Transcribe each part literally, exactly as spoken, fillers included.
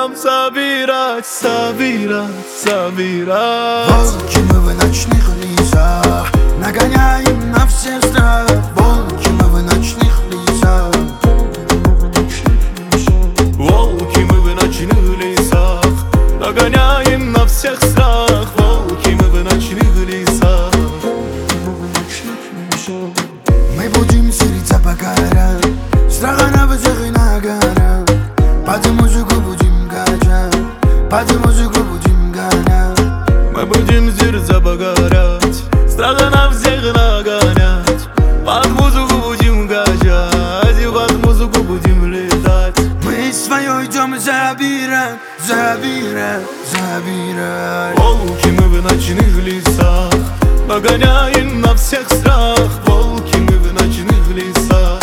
идем собирать, собирать, собирать. Волки мы в ночных лесах, нагоняем на всех страх. Волки мы в ночных лесах. Волки мы в ночных лесах, нагоняем на всех страх. Волки мы в ночных лесах. Мы будем селиться по горам, страха на всех и на горах. Под музыку будем качать, под музыку будем гонять. Мы будем зерца погорять, страха на всех нагонять. Под музыку будем качать, и под музыку будем летать. Мы свое идем забирать, забирать, забирать. Волки мы в ночных лесах, нагоняем на всех страх. Волки мы в ночных лесах.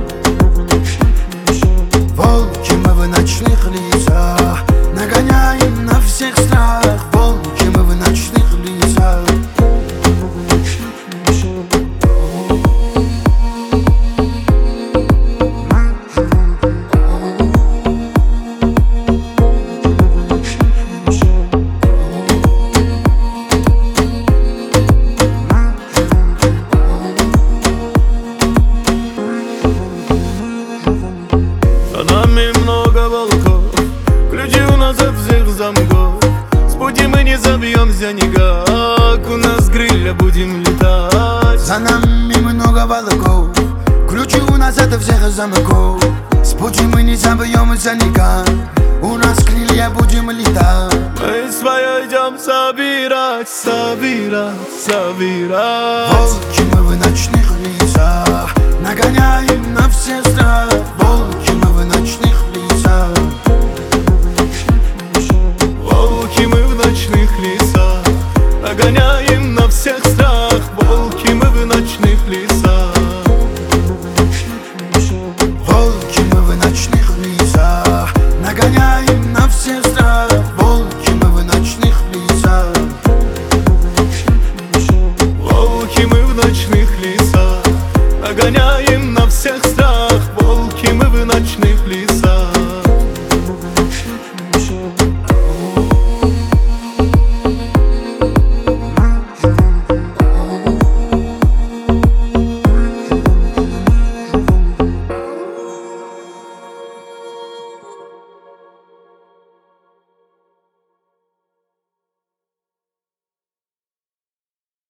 Волки мы в ночных лесах, нагоняем на всех страх. Волки мы в ночных лесах. За нами много волков, ключи у нас от всех замков. С пути мы не забьемся никак, у нас крылья будем летать. За нами много волков, ключи у нас от всех замков. С пути мы не забьемся никак, у нас крылья будем летать. Мы свое идем собирать, собирать, собирать. Волки мы в ночных лесах, нагоняем на всех страх. Волки мы в ночных лесах. Волки мы в ночных лесах, нагоняем